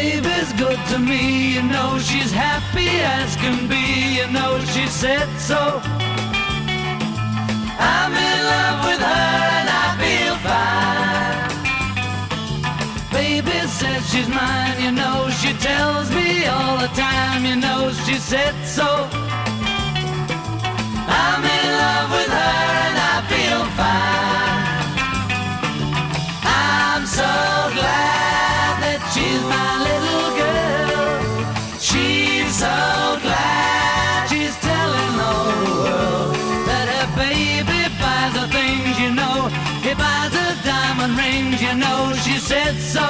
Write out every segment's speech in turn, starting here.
Baby's good to me, you know she's happy as can be, you know she said so. I'm in love with her and I feel fine. Baby says she's mine, you know she tells me all the time, you know she said so. I'm in love with her and I feel fine. I'm so glad that she's my little girl. She's so glad she's telling the whole world that her baby buys her things, you know. He buys her diamond rings, you know she said so.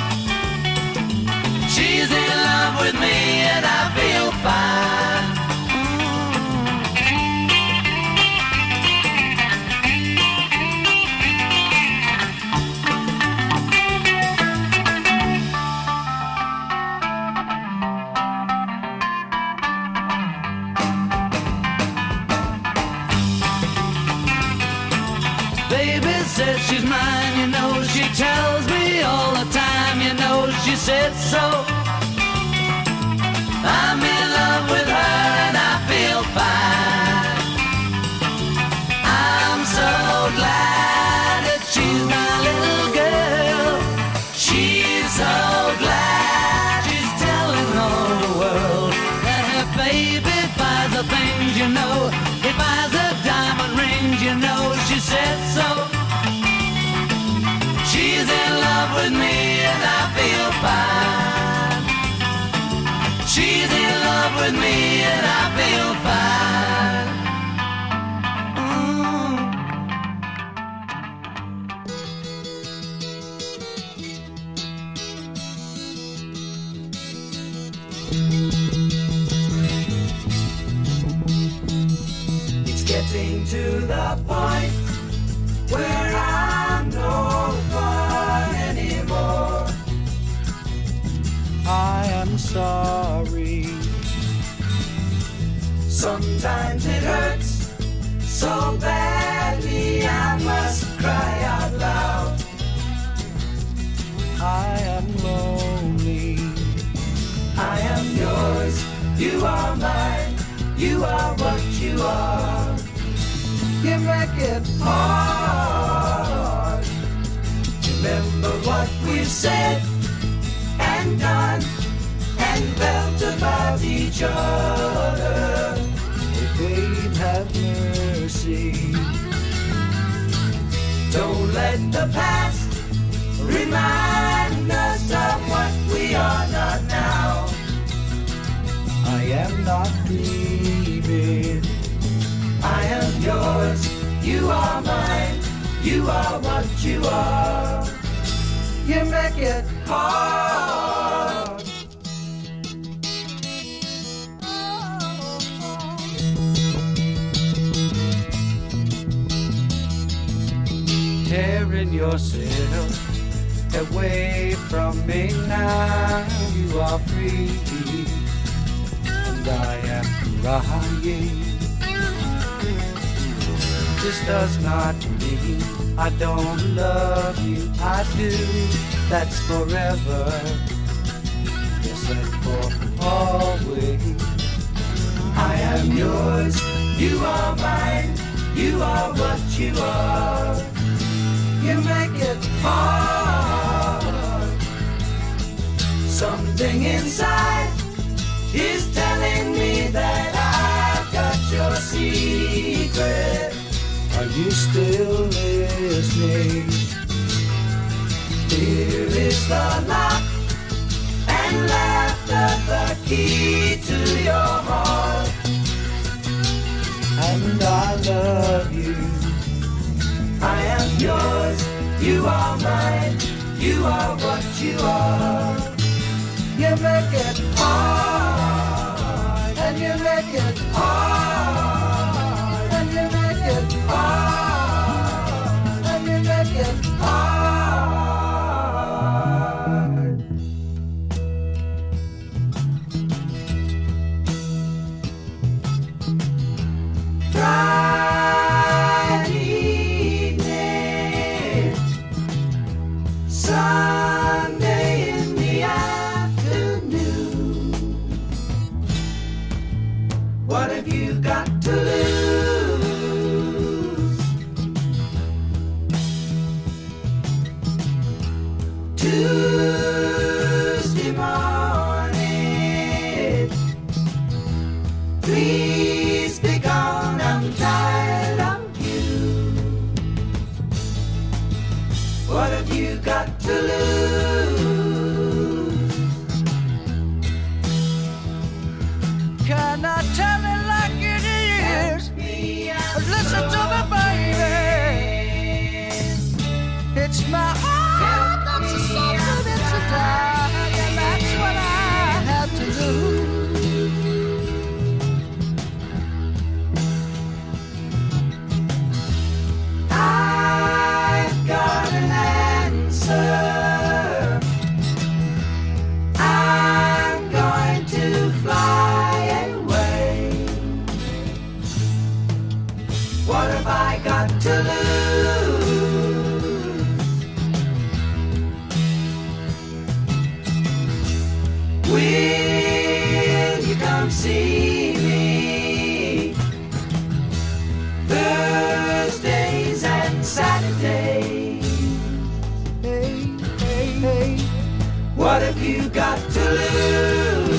She's in love with me and I feel fine. Baby says she's mine, you know she tells me all the time, you know she said so. I'm in love with her and I feel fine. I'm so glad that she's my little girl. She's so glad she's telling all the world that her baby buys her things, you know. He buys her diamond rings, you know she said so. She's in love with me and I feel fine. She's in love with me and I feel fine. It's getting to the point where I'm no fun anymore. I am sorry. Sometimes it hurts so badly I must cry out loud. I am lonely. I am yours. You are mine. You are what you are. You make it hard. Remember what we've said and done and felt about each other. Oh, babe, have mercy. Don't let the past remind us of what we are not now. I am not dreaming. I am yours, you are mine, you are what you are. You make it hard. Tearing yourself away from me now, you are free, and I am crying. This does not mean I don't love you, I do, that's forever, yes, and for always. I am yours, you are mine, you are what you are. You make it hard. Something inside is telling me that I've got your secret. Are you still listening? Here is the lock and laughter, the key to your heart. And I love you. I am yours, you are mine, you are what you are. You make it hard, and you make it hard, and you make it hard, and you make it hard. Bright evening, Sunday in the afternoon. Tuesday morning, please be gone, I'm tired of you. What have you got to lose? Can I tell it like it is? Listen to me, baby. It's my heart that's a something, it's a die, and that's what I have to do. I've got an answer. I'm going to fly away. What have I got to lose? Will you come see me Thursdays and Saturdays? Hey, hey, hey. What have you got to lose?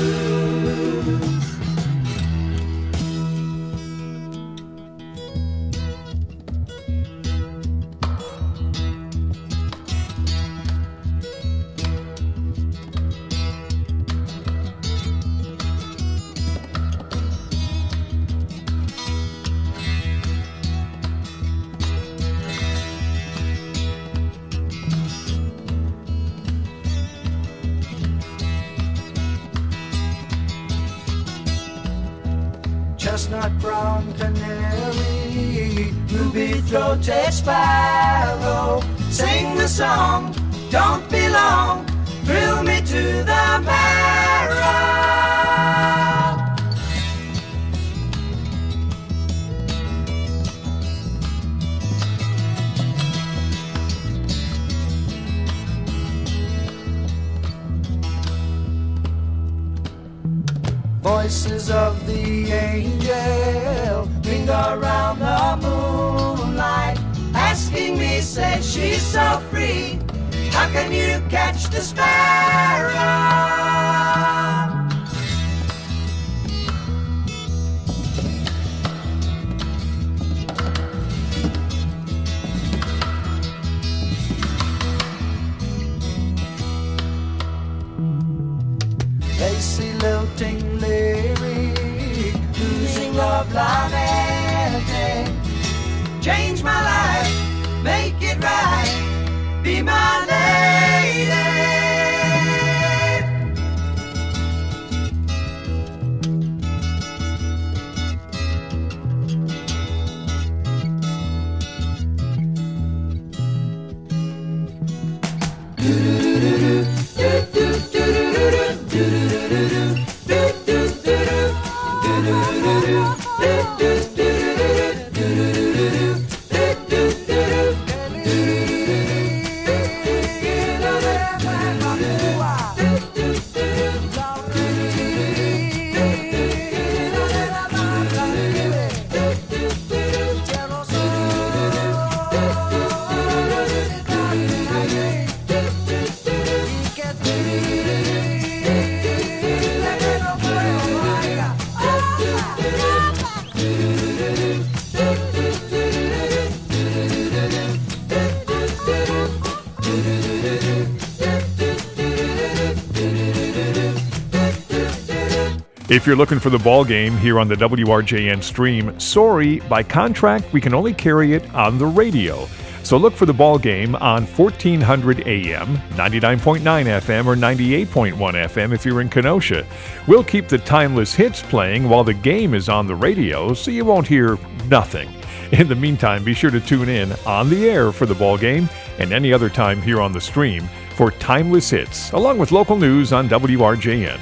Chestnut brown canary, ruby-throated sparrow, sing the song, don't be long, thrill me to the marrow. Voices of the angel ring around the moonlight, asking me, say she's so free, how can you catch the sparrow? Lacy lilting lyric, losing love lamenting, change my life, make it right, be my lady. If you're looking for the ball game here on the WRJN stream, sorry, by contract, we can only carry it on the radio. So look for the ball game on 1400 AM, 99.9 FM, or 98.1 FM if you're in Kenosha. We'll keep the timeless hits playing while the game is on the radio, so you won't hear nothing. In the meantime, be sure to tune in on the air for the ball game and any other time here on the stream for timeless hits, along with local news on WRJN.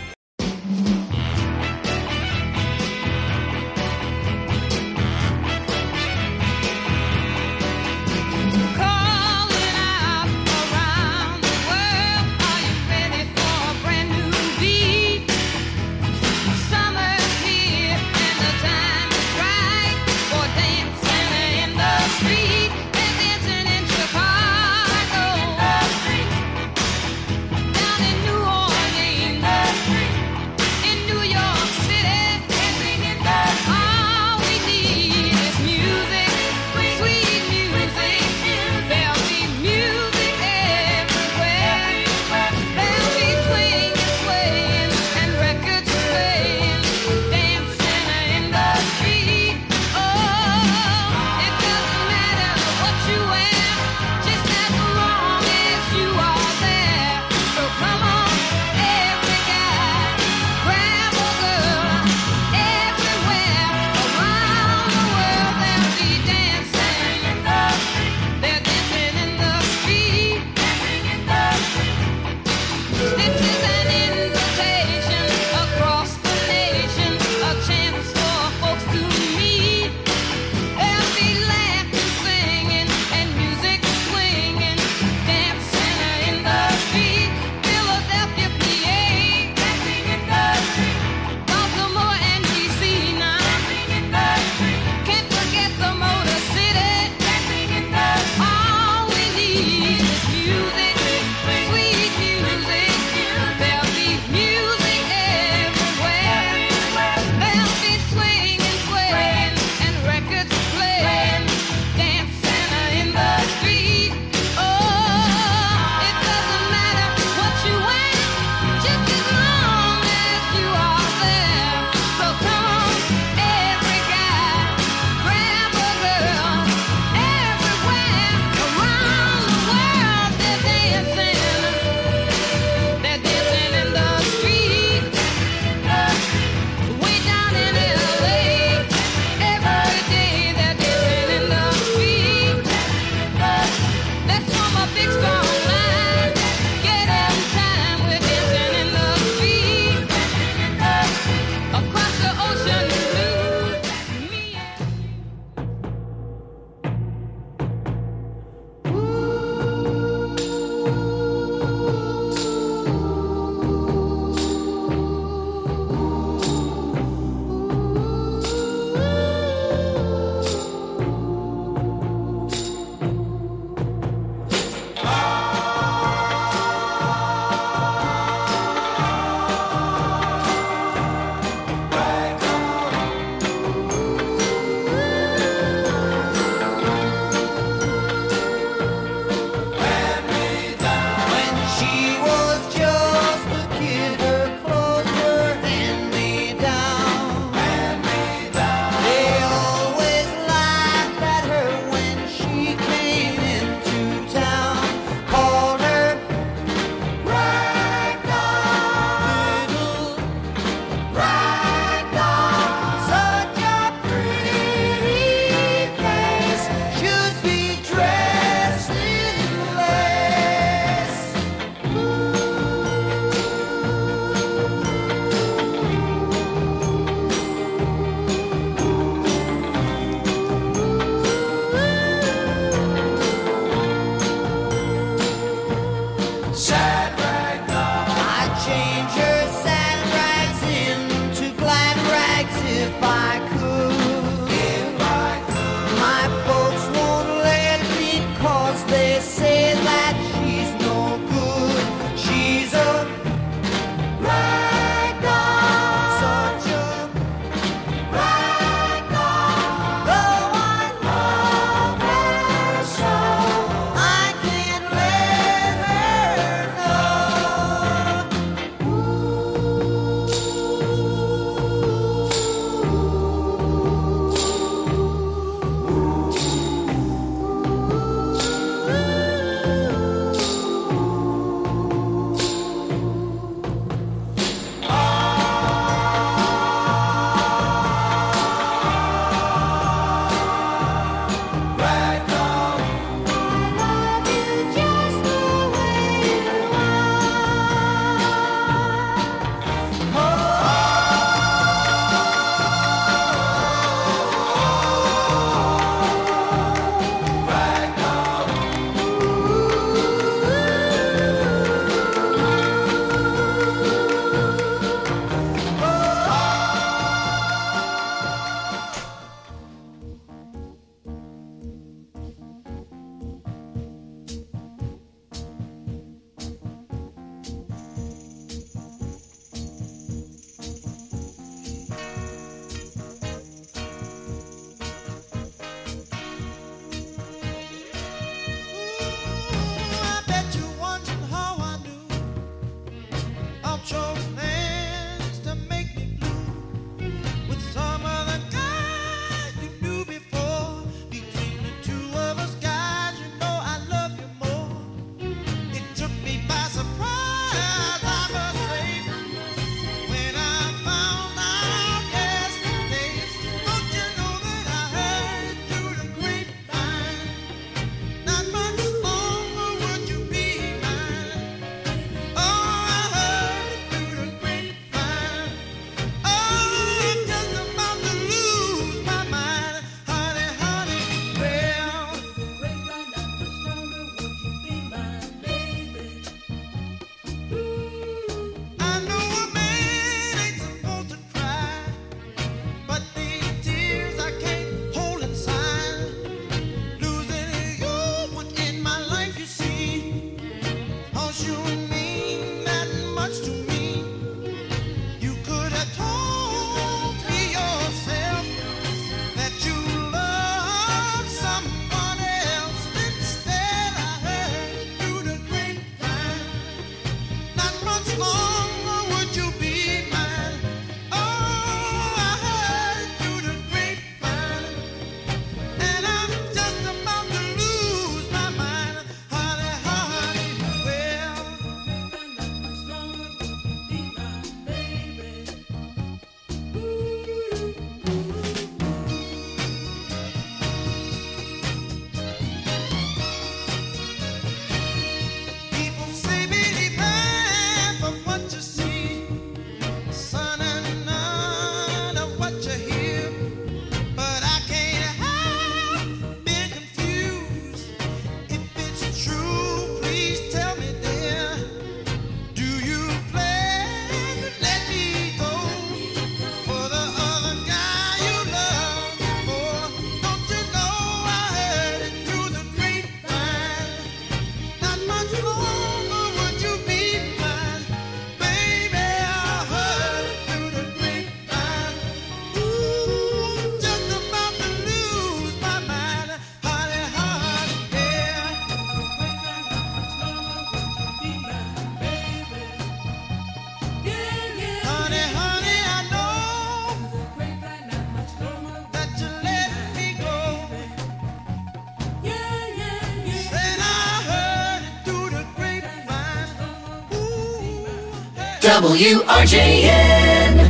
WRJN.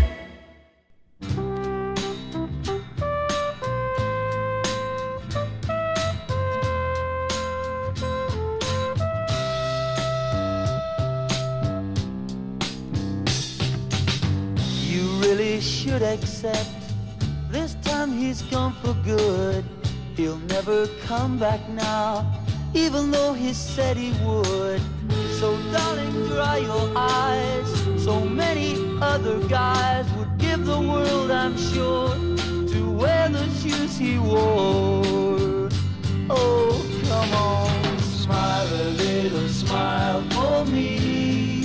You really should accept this time he's gone for good. He'll never come back now, even though he said he would. So darling, dry your eyes. So many other guys would give the world, I'm sure, to wear the shoes he wore. Oh, come on, smile a little smile for me,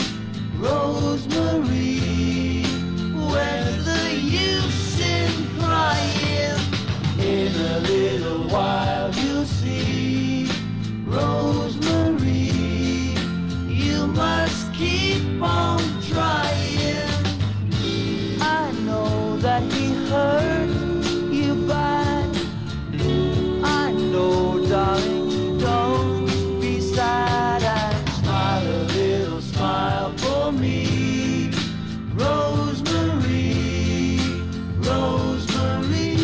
Rosemary. Where's the use in crying? In a little while you'll see, Rosemary, you must keep on trying. I know that he hurt you bad. I know, darling, don't be sad, and smile a little smile for me, Rosemary, Rosemary.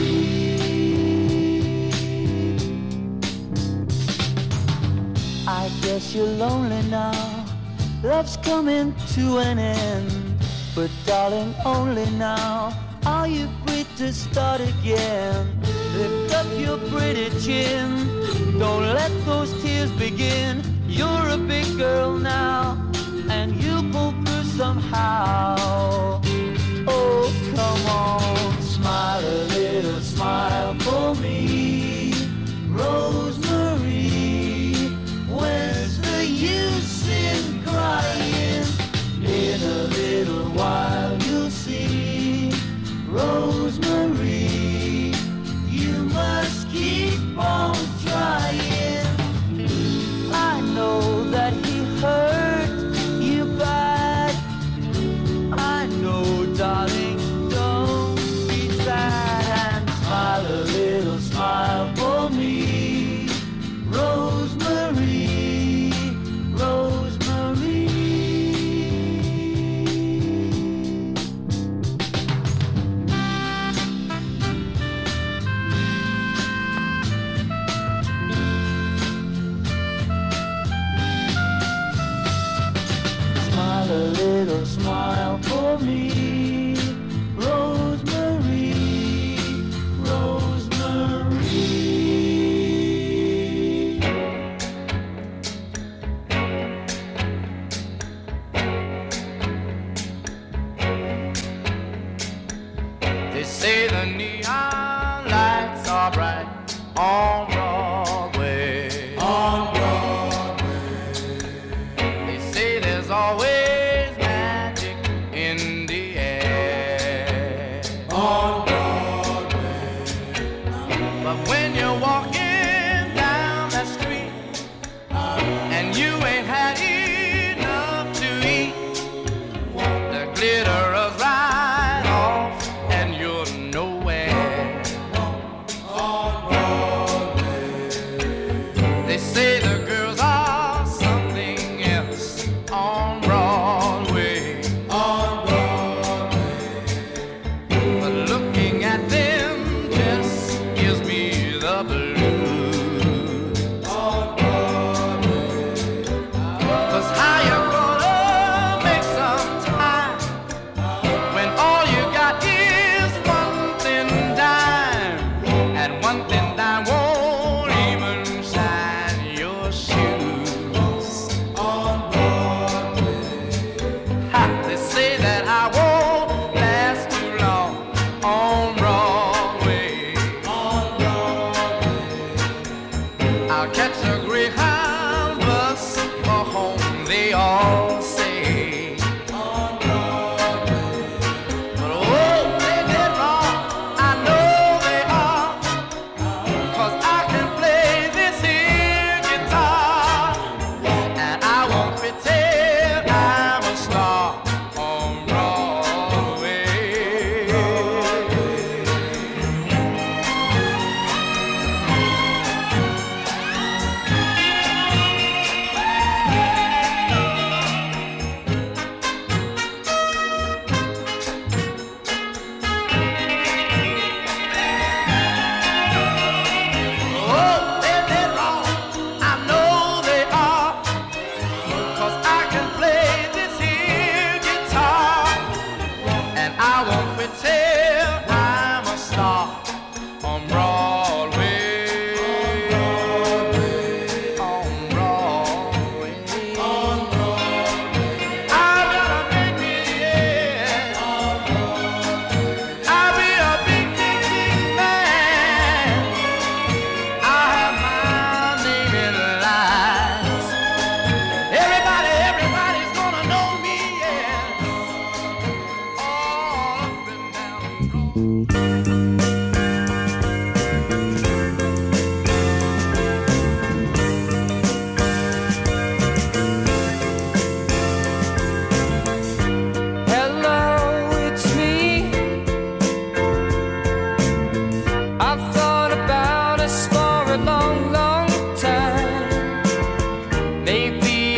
I guess you're lonely now, love's coming to an end. But darling, only now are you free to start again. Lift up your pretty chin, don't let those tears begin. You're a big girl now, and you'll pull through somehow. Oh, come on, smile a little smile for me, Rosemary. Where's the use in crying? In a little while you'll see, Rosemary, you must keep on trying. I know that he hurt you bad. I know, darling, don't be sad, and smile a little smile for me, Rosemary, Rosemary. Smile a little smile for me, Rosemary, Rosemary. They say the neon lights are bright on Broadway. On Broadway. They say there's always magic in the air. On Broadway. But when you're walking down that street and you ain't had enough to eat, the glitter of right off and you're nowhere. On Broadway. They say the girls are something else on Broadway. On Broadway. But looking at them just gives me the blues. On Broadway. 'Cause how you gonna make some time when all you got is 1 thin dime, and 1 thin dime won't even shine your shoes. On Broadway. Ha, they say that I won't last too long on Broadway. On Broadway. I'll catch a Greyhound bus for home, they all say. On Broadway. But oh, they did wrong, I know they are, 'cause I can play this here guitar, and I won't pretend I'm a star on Broadway.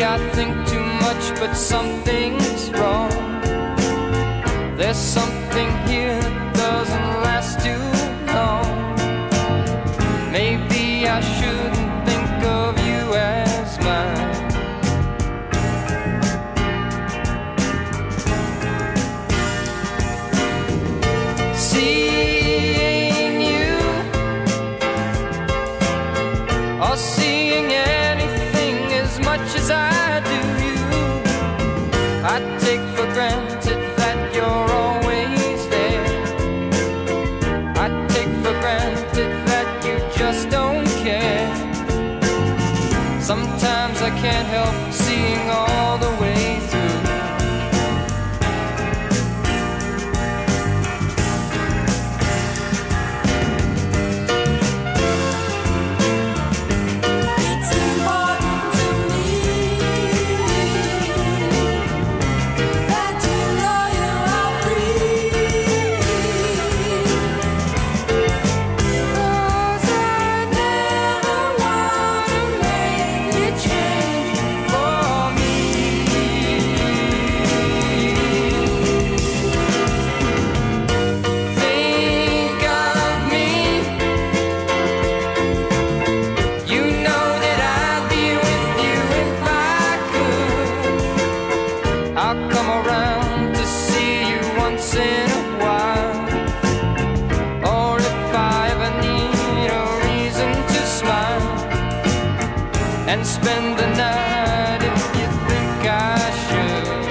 I think too much, but something's wrong. There's something here that doesn't last too long. Maybe I shouldn't think of you as mine. Seeing you, or seeing anything as much as I do you, I take for granted that you're always there. I take for granted that you just don't care. Sometimes I can't help seeing all the way through. And spend the night if you think I should.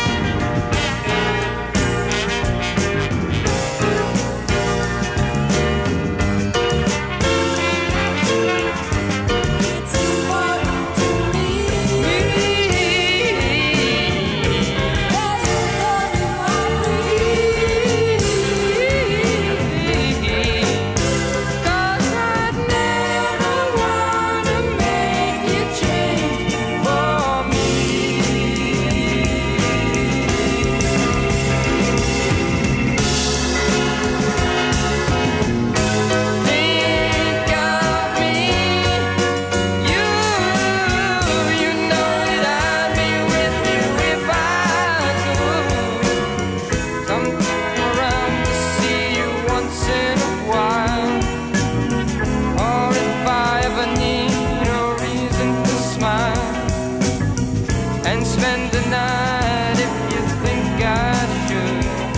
It's important to me that you know you are free. 'Cause I'd never wanna make you change for me. Think of me, you know that I'd be with you if I could. Come around to see you once in a while, or if I ever need a reason to smile, and spend the night if you think I should.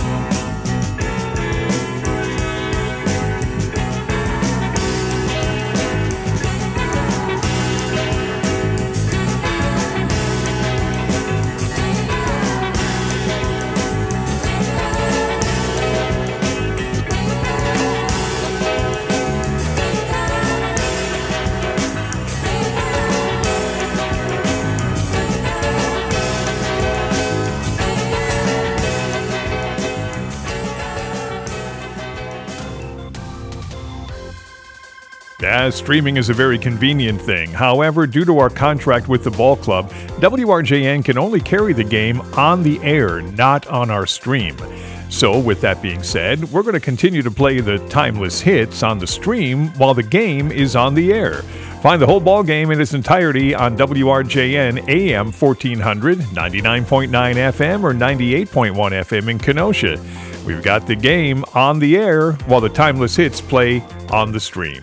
Yeah, streaming is a very convenient thing. However, due to our contract with the ball club, WRJN can only carry the game on the air, not on our stream. So, with that being said, we're going to continue to play the timeless hits on the stream while the game is on the air. Find the whole ball game in its entirety on WRJN AM 1400, 99.9 FM, or 98.1 FM in Kenosha. We've got the game on the air while the timeless hits play on the stream.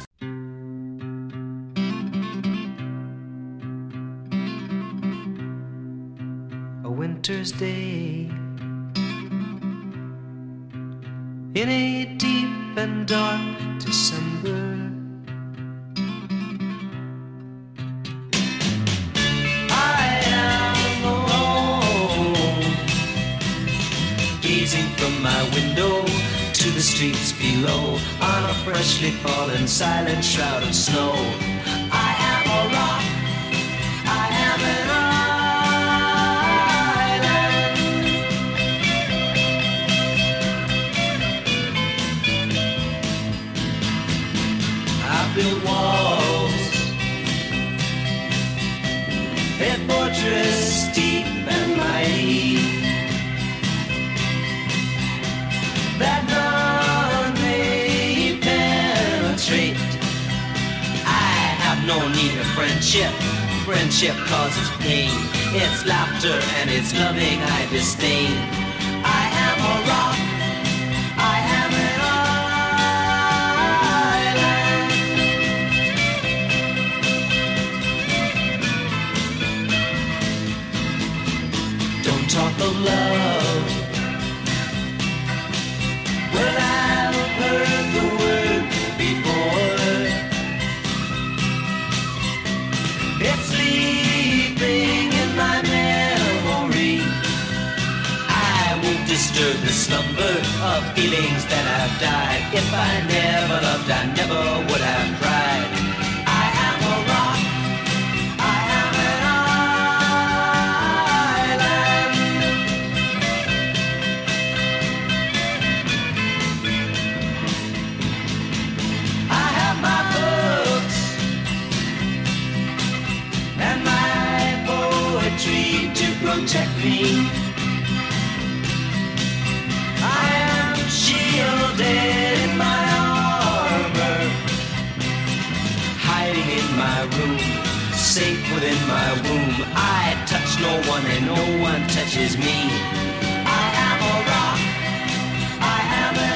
A winter's day in a deep and dark December, I am alone, gazing from my window to the streets below on a freshly fallen silent shroud of snow. I am a rock, I am an built walls, a fortress deep and mighty, that none may penetrate. I have no need of friendship, friendship causes pain. It's laughter and it's loving I disdain. I am a rock, I am an island. Don't talk of love. Well, I've heard the word before. It's sleeping in my memory. I won't disturb the slumber of feelings that have died. If I never loved, I never would have tried. I am a rock, I am an island. I have my books and my poetry to protect me. I am shielded in my armor, hiding in my room, safe within my womb. I touch no one and no one touches me. I am a rock, I am an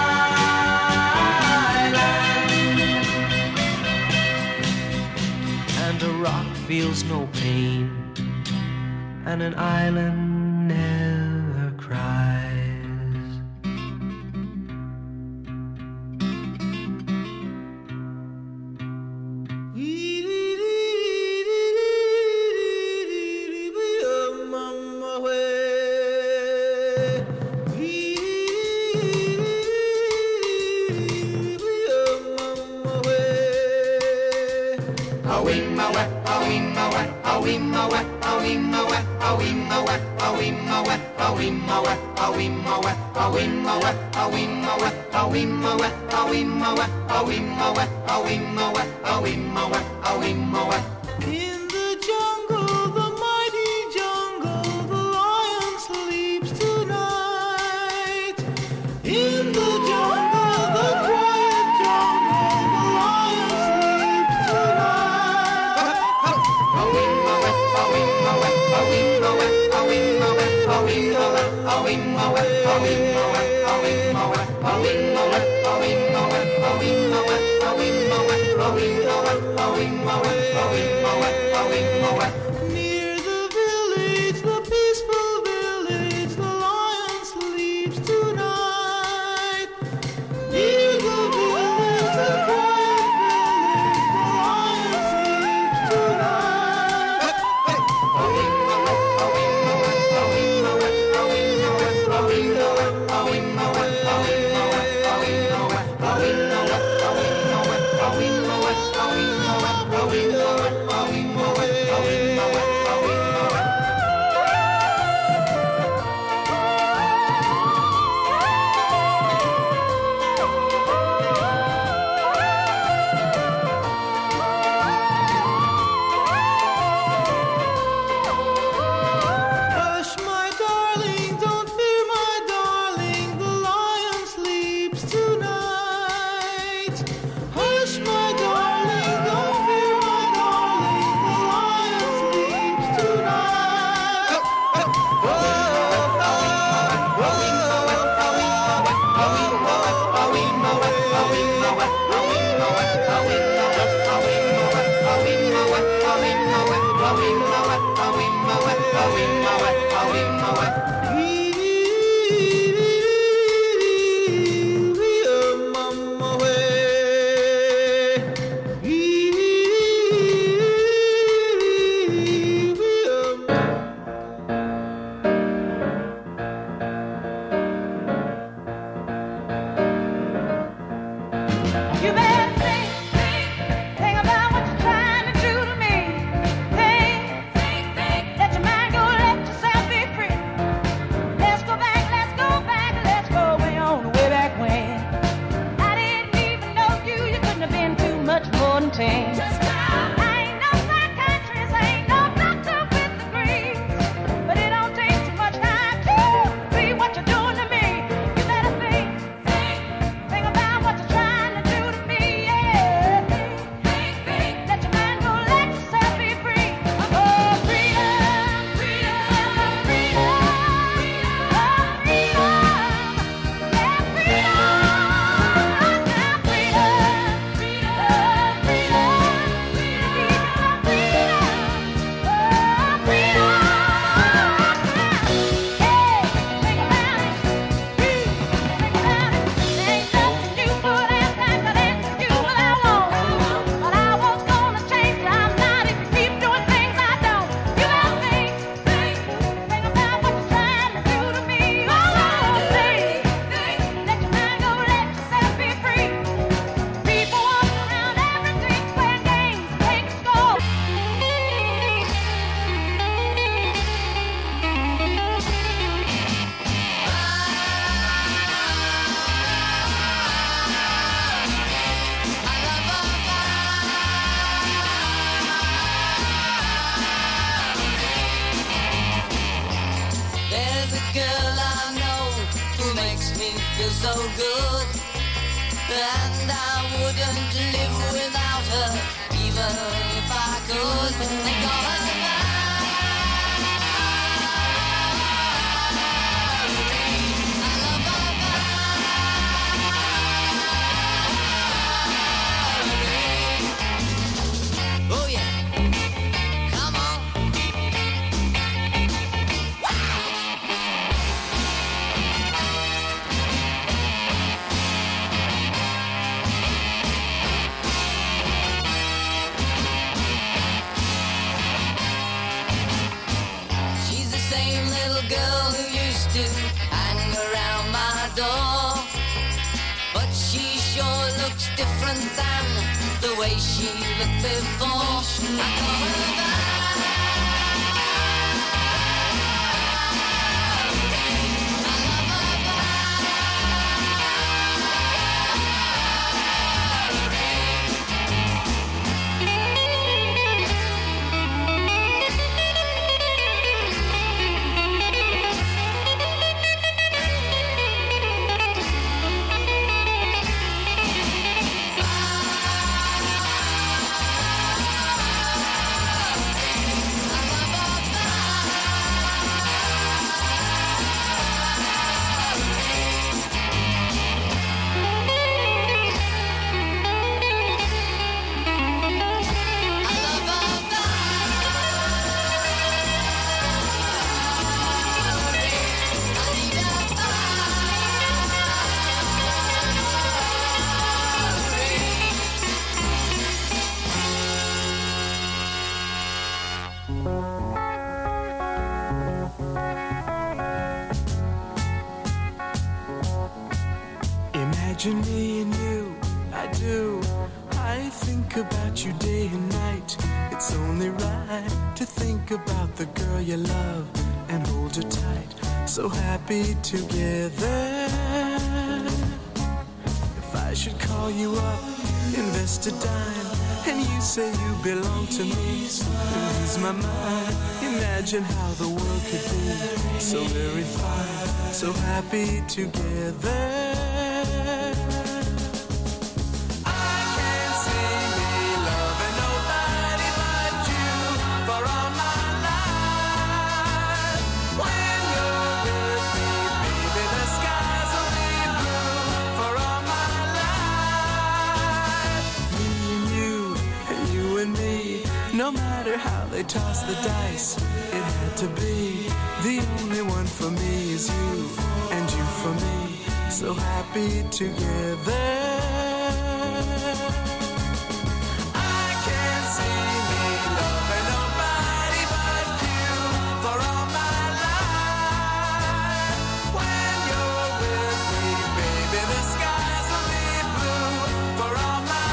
island. And a rock feels no pain, and an island never cries. In the jungle, the mighty jungle, the lion sleeps tonight. In the jungle, the quiet jungle, the lion sleeps tonight. Near the village, the peaceful village, the lion sleeps tonight. Near the village, the quiet village, the lion sleeps tonight. feels so good. And I wouldn't live without her, even if I could. They call her girl who used to hang around my door, but she sure looks different than the way she looked before. I call her Imagine me and you, I do. I think about you day and night. It's only right to think about the girl you love and hold her tight. So happy together. If I should call you up, invest a dime, and you say you belong to me, lose my mind. Imagine how the world could be so very fine, so happy together. No matter how they toss the dice, it had to be. The only one for me is you, and you for me, so happy together. I can't see me loving nobody but you for all my life. When you're with me, baby, the skies will be blue for all my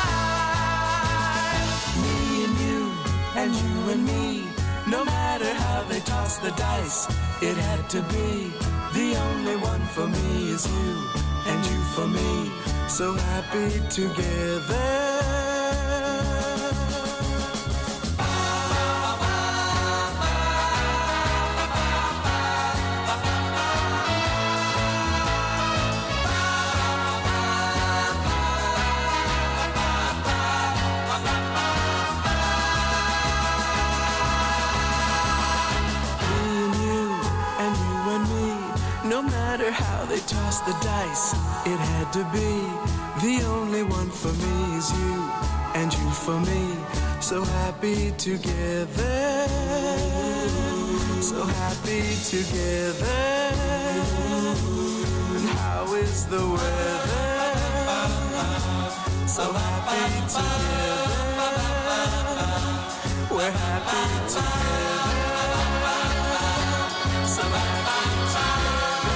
life. Me and you, and you and me, no matter how they toss the dice, it had to be. The only one for me is you, and you for me, so happy together. No matter how they toss the dice, it had to be. The only one for me is you, and you for me, so happy together. So happy together. And how is the weather? So happy together. We're happy together. So happy together.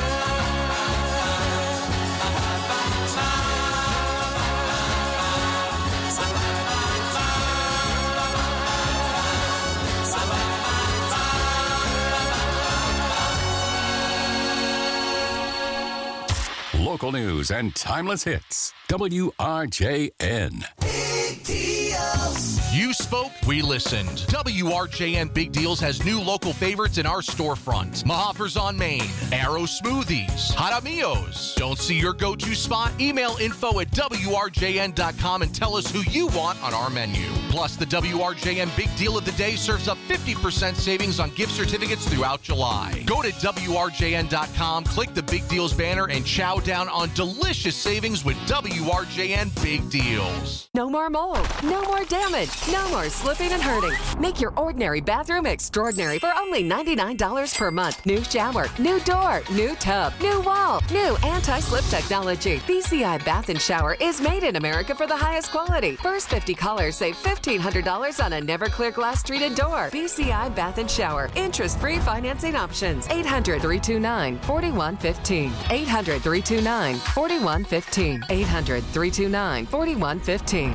Local news and timeless hits. WRJN. ATL. You spoke, we listened. WRJN Big Deals has new local favorites in our storefront. Mahoffers on Main, Arrow Smoothies, Jaramillo's. Don't see your go-to spot? Email info@WRJN.com and tell us who you want on our menu. Plus, the WRJN Big Deal of the Day serves up 50% savings on gift certificates throughout July. Go to WRJN.com, click the Big Deals banner, and chow down on delicious savings with WRJN Big Deals. No more mold, no more damage, no more slipping and hurting. Make your ordinary bathroom extraordinary for only $99 per month. New shower, new door, new tub, new wall, new anti-slip technology. BCI Bath and Shower is made in America for the highest quality. First 50 callers save $1,500 on a never clear glass treated door. BCI Bath and Shower. Interest-free financing options. 800-329-4115. 800-329-4115. 800-329-4115.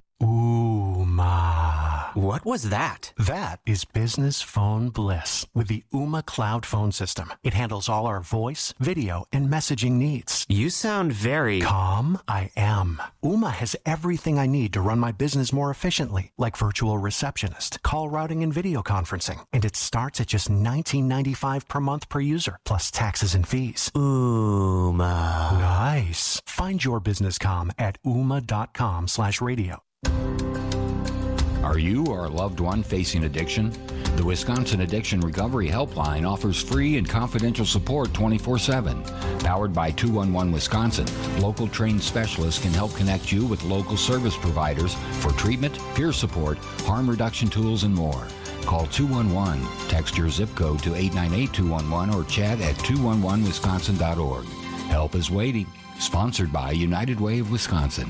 What was that? That is business phone bliss with the Ooma Cloud Phone System. It handles all our voice, video, and messaging needs. You sound very... Calm? I am. Ooma has everything I need to run my business more efficiently, like virtual receptionist, call routing, and video conferencing. And it starts at just $19.95 per month per user, plus taxes and fees. Ooma. Nice. Find your business calm at ooma.com/radio. Are you or a loved one facing addiction? The Wisconsin Addiction Recovery Helpline offers free and confidential support 24/7. Powered by 211 Wisconsin, local trained specialists can help connect you with local service providers for treatment, peer support, harm reduction tools, and more. Call 211, text your zip code to 898-211, or chat at 211wisconsin.org. Help is waiting. Sponsored by United Way of Wisconsin.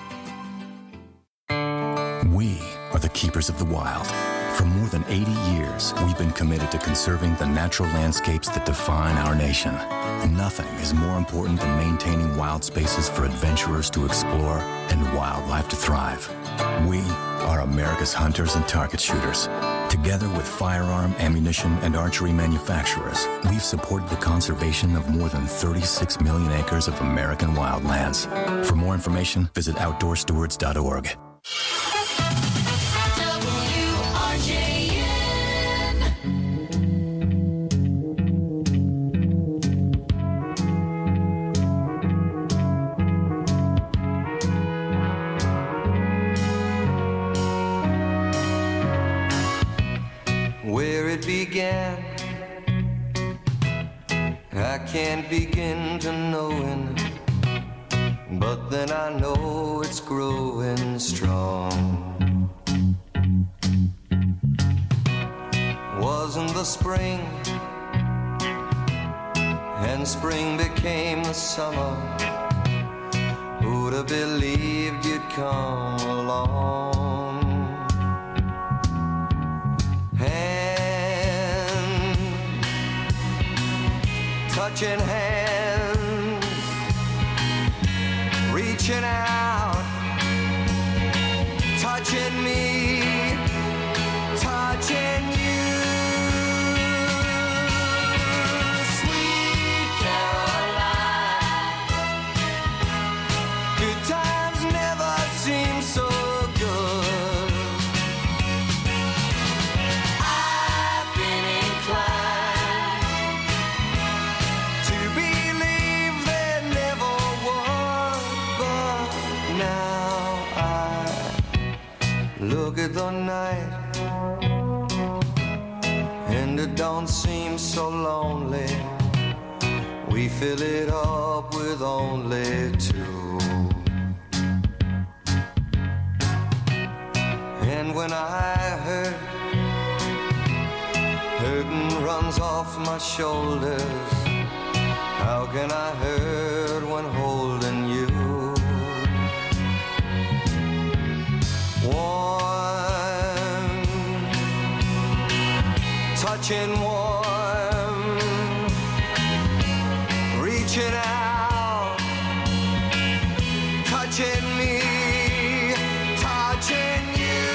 We are the keepers of the wild. For more than 80 years, we've been committed to conserving the natural landscapes that define our nation. Nothing is more important than maintaining wild spaces for adventurers to explore and wildlife to thrive. We are America's hunters and target shooters. Together with firearm, ammunition, and archery manufacturers, we've supported the conservation of more than 36 million acres of American wildlands. For more information, visit outdoorstewards.org. Where it began, I can't begin to knowing, but then I know it's growing strong. Wasn't the spring, and spring became the summer. Who'd have believed you'd come along? Hand, touching hands, reaching out, touching me, touching you. Sweet Caroline, good times never seem so good. I've been inclined to believe there never was, but now I look at the night and it don't seem so lonely. We fill it up with only two. And when I hurt, hurting runs off my shoulders. How can I hurt when holding you? Warm, touching warm, reaching out, touching me, touching you.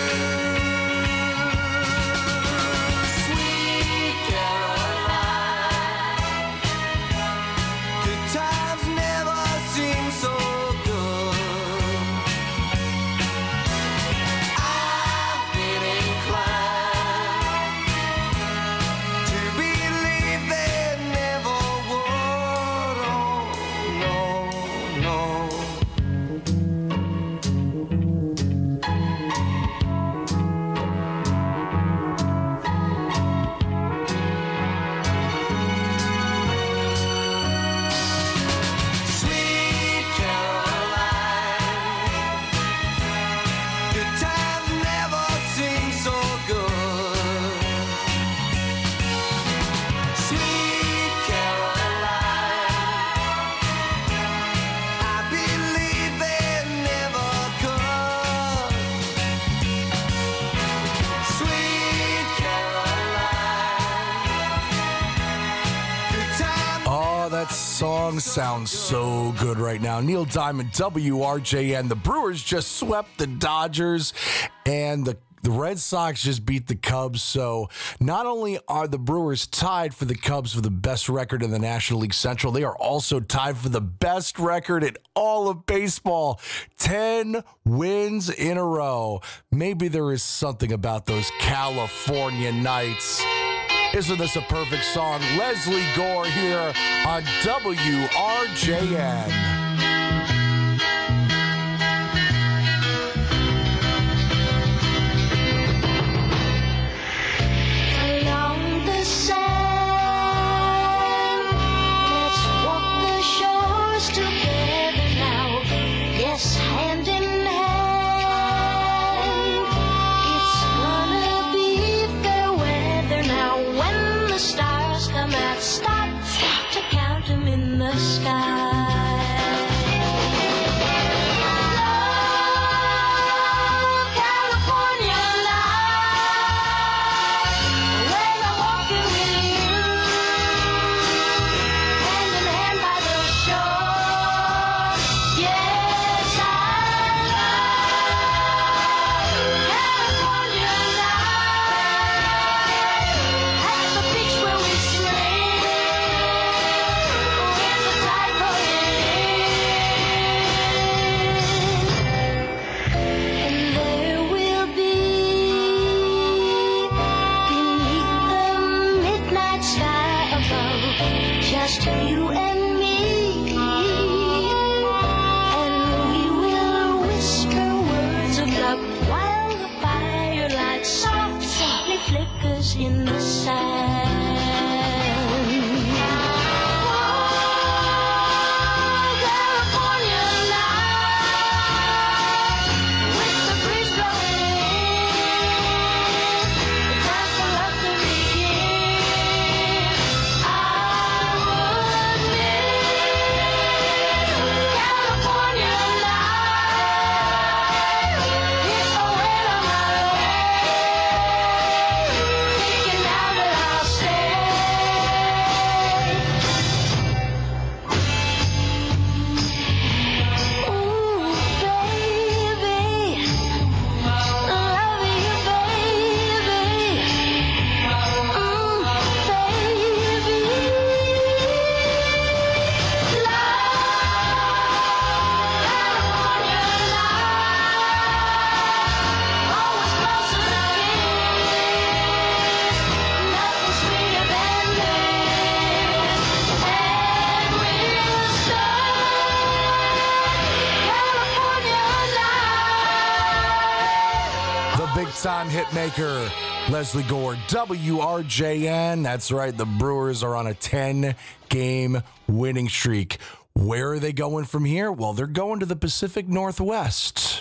Sweet Caroline, good times never seem That song sounds so good right now. Neil Diamond, WRJN. The Brewers just swept the Dodgers, and the Red Sox just beat the Cubs. So not only are the Brewers tied for the Cubs for the best record in the National League Central, they are also tied for the best record in all of baseball. 10 wins in a row. Maybe there is something about those California nights. Isn't this a perfect song? Leslie Gore here on WRJN. Big-time hitmaker, Leslie Gore, WRJN. That's right, the Brewers are on a 10-game winning streak. Where are they going from here? Well, they're going to the Pacific Northwest.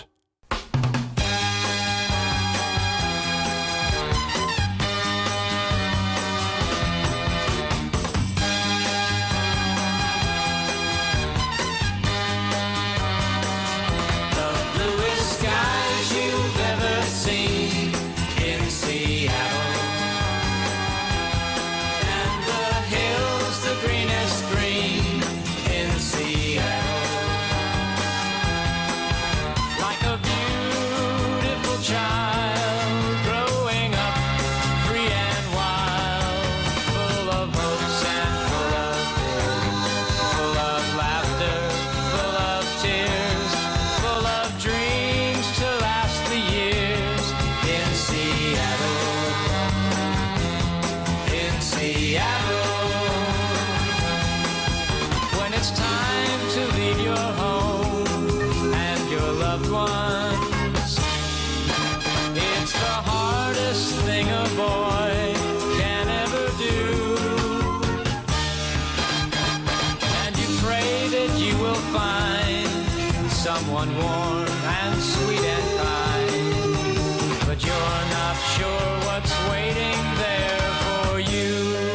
Someone warm and sweet and kind, but you're not sure what's waiting there for you.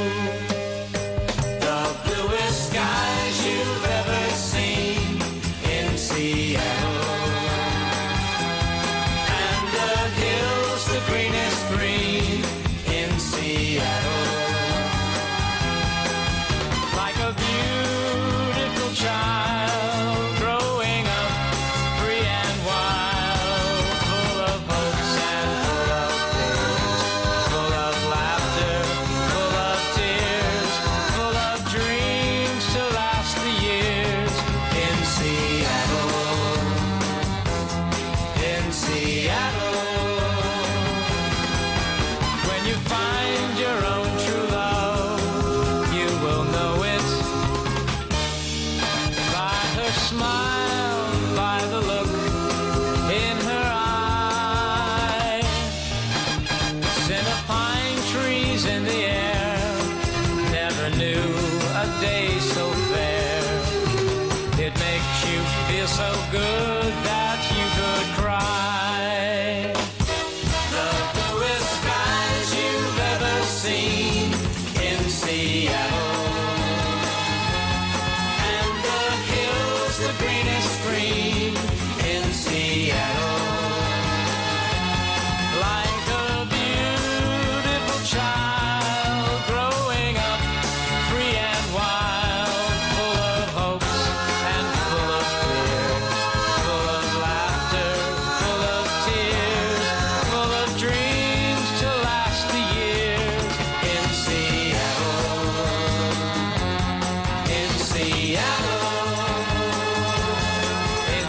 The bluest skies you've ever seen in Seattle, and the hills the greenest green in Seattle, like a beautiful a day so fair. It makes you feel so good that you could cry. The bluest skies you've ever seen in Seattle, and the hills, the greenest green in Seattle. Like a beautiful child growing up free and wild, full of hopes and full of fears, full of laughter, full of tears, full of dreams to last the years in Seattle, in Seattle, in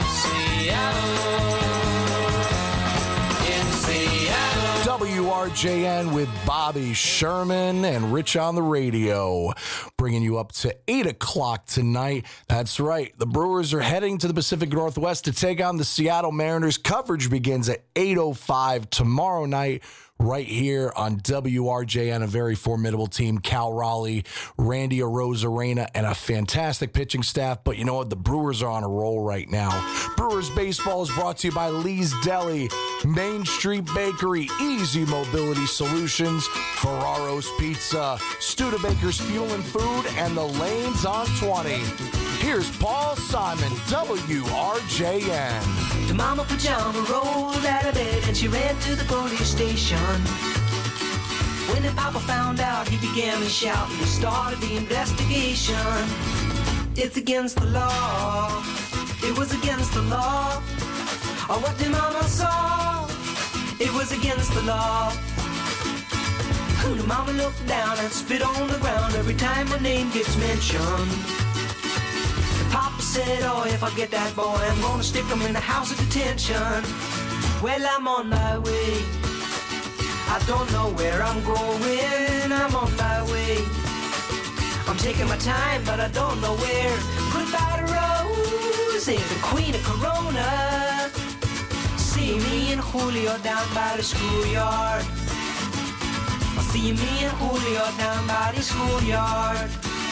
Seattle, in Seattle. WRJN with Bobby Sherman and Rich on the radio, bringing you up to 8 o'clock tonight. That's right. The Brewers are heading to the Pacific Northwest to take on the Seattle Mariners. Coverage begins at 8:05 tomorrow night right here on WRJN. A very formidable team. Cal Raleigh, Randy Arozarena, and a fantastic pitching staff. But you know what? The Brewers are on a roll right now. Brewers baseball is brought to you by Lee's Deli, Main Street Bakery, Easy Mobility Solutions, Ferraro's Pizza, Studebaker's Fuel and Food, and the Lanes on 20. Here's Paul Simon, WRJN. The mama pajama rolled out of bed and she ran to the police station. When the papa found out, he began to shout and he started the investigation. It's against the law. It was against the law. Oh, what the mama saw, it was against the law. The mama looked down and spit on the ground every time my name gets mentioned. Papa said, oh, if I get that boy, I'm gonna stick him in the house of detention. Well, I'm on my way. I don't know where I'm going. I'm on my way. I'm taking my time, but I don't know where. Goodbye to Rose, the queen of Corona. See me and Julio down by the schoolyard. I'll see me and Julio down by the schoolyard.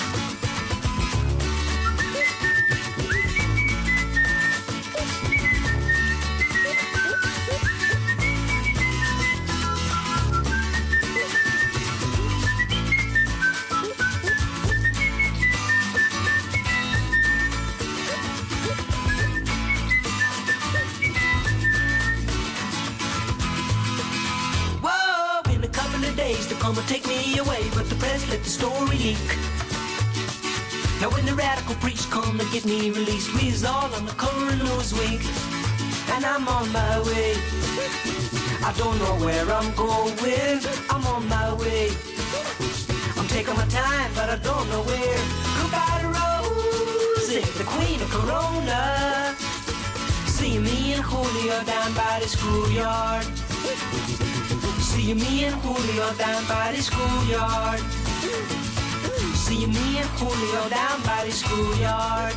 They're gonna take me away, but the press let the story leak. Now when the radical preach come to get me released, we's all on the cover of Newsweek, and I'm on my way. I don't know where I'm going. I'm on my way. I'm taking my time, but I don't know where. Goodbye to Rosie, the queen of Corona. See me and Julio down by the schoolyard. See me and Julio down by the schoolyard. See me and Julio down by the schoolyard.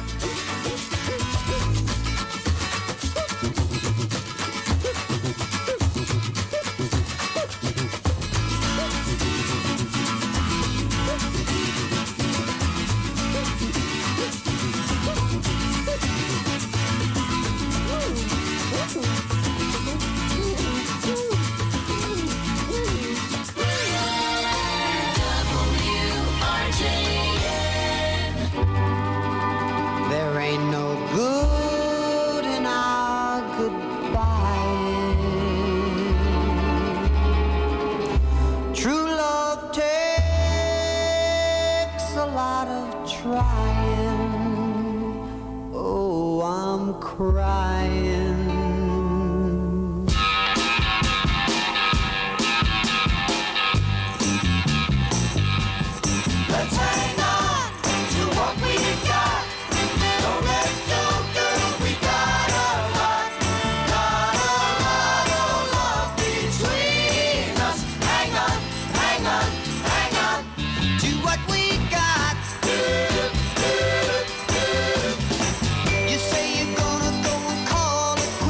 You say you're gonna go and call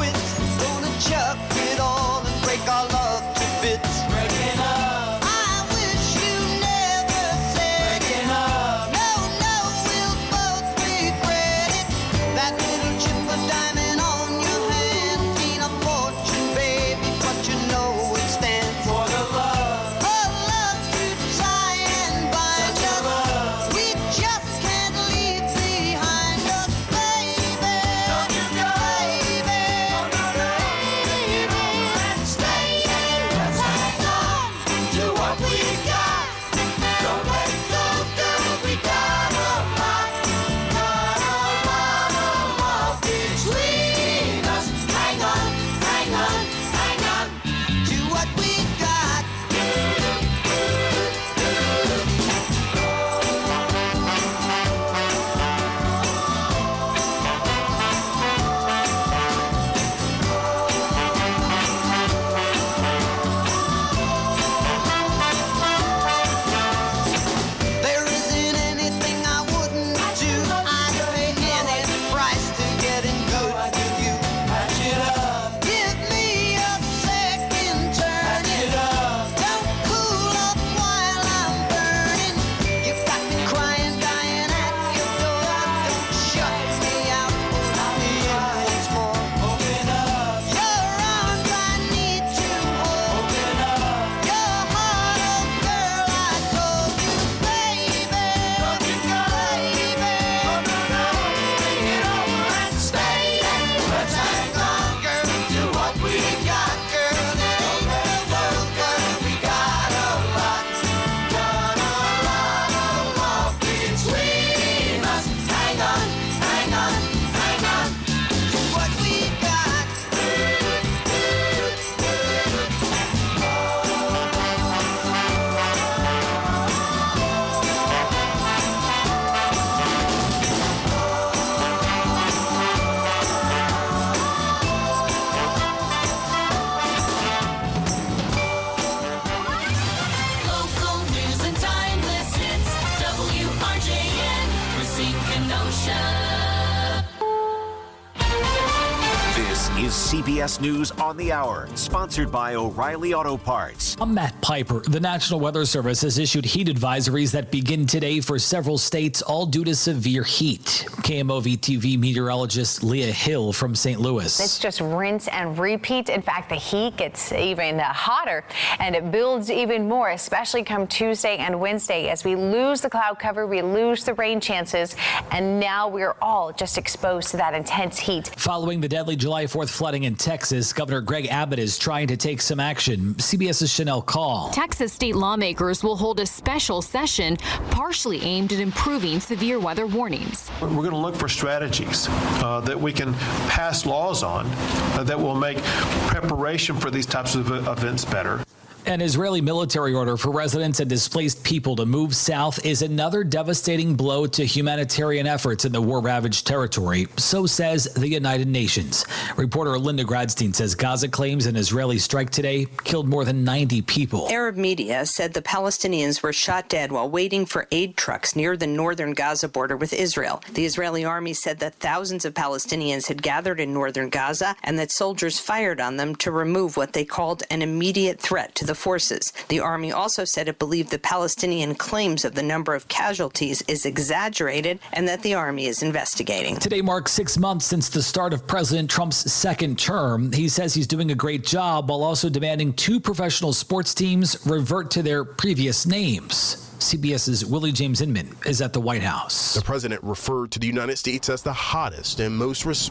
This is CBS News on the Hour, sponsored by O'Reilly Auto Parts. I'm Matt Piper. The National Weather Service has issued heat advisories that begin today for several states, all due to severe heat. KMOV TV meteorologist Leah Hill from St. Louis. It's just rinse and repeat. In fact, the heat gets even hotter and it builds even more, especially come Tuesday and Wednesday. As we lose the cloud cover, we lose the rain chances, and now we're all just exposed to that intense heat. Following the deadly July 4th flooding in Texas, Governor Greg Abbott is trying to take some action. CBS's Chanel Call. Texas state lawmakers will hold a special session partially aimed at improving severe weather warnings. We're going to look for strategies that we can pass laws on that will make preparation for these types of events better. An Israeli military order for residents and displaced people to move south is another devastating blow to humanitarian efforts in the war-ravaged territory, so says the United Nations. Reporter Linda Gradstein says Gaza claims an Israeli strike today killed more than 90 people. Arab media said the Palestinians were shot dead while waiting for aid trucks near the northern Gaza border with Israel. The Israeli army said that thousands of Palestinians had gathered in northern Gaza and that soldiers fired on them to remove what they called an immediate threat to the forces. The army also said it believed the Palestinian claims of the number of casualties is exaggerated and that the army is investigating. Today marks 6 months since the start of President Trump's second term. He says he's doing a great job while also demanding 2 professional sports teams revert to their previous names. CBS's Willie James Inman is at the White House. The president referred to the United States as the hottest and most